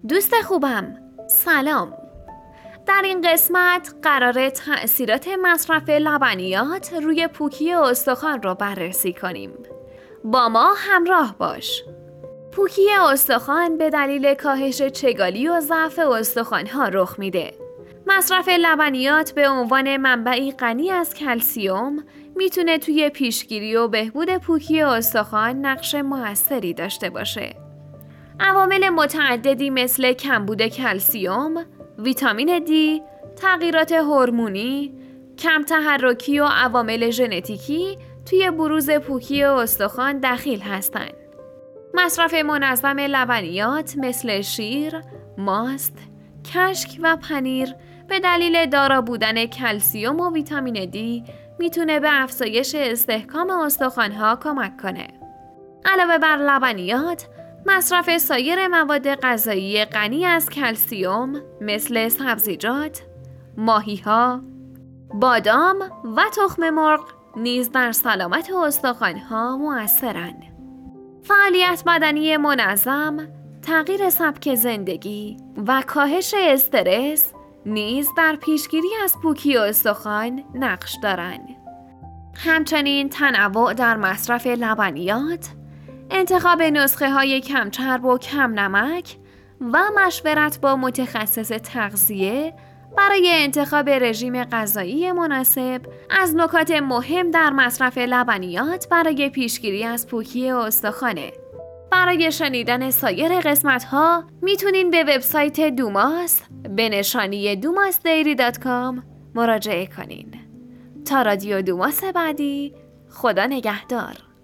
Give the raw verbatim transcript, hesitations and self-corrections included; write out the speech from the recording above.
دوست خوبم، سلام. در این قسمت قراره تأثیرات مصرف لبنیات روی پوکی استخوان رو بررسی کنیم. با ما همراه باش. پوکی استخوان به دلیل کاهش چگالی و ضعف استخوان‌ها رخ میده. مصرف لبنیات به عنوان منبعی غنی از کلسیم میتونه توی پیشگیری و بهبود پوکی استخوان نقش موثری داشته باشه. عوامل متعددی مثل کمبود کلسیم، ویتامین دی، تغییرات هورمونی، کم تحرکی و عوامل ژنتیکی توی بروز پوکی استخوان دخیل هستند. مصرف منظم لبنیات مثل شیر، ماست، کشک و پنیر به دلیل دارا بودن کلسیم و ویتامین دی میتونه به افزایش استحکام استخوان‌ها کمک کنه. علاوه بر لبنیات، مصرف سایر مواد غذایی غنی از کلسیم مثل سبزیجات، ماهی‌ها، بادام و تخم مرغ نیز در سلامت استخوان‌ها مؤثرند. فعالیت بدنی منظم، تغییر سبک زندگی و کاهش استرس نیز در پیشگیری از پوکی استخوان نقش دارند. همچنین تنوع در مصرف لبنیات، انتخاب نسخه های کم چرب و کم نمک و مشورت با متخصص تغذیه برای انتخاب رژیم غذایی مناسب از نکات مهم در مصرف لبنیات برای پیشگیری از پوکی استخوانه. برای شنیدن سایر قسمت ها میتونین به وبسایت دوماس به نشانی دوماس دیری دات کام مراجعه کنین. تا رادیو دوماس بعدی، خدا نگهدار.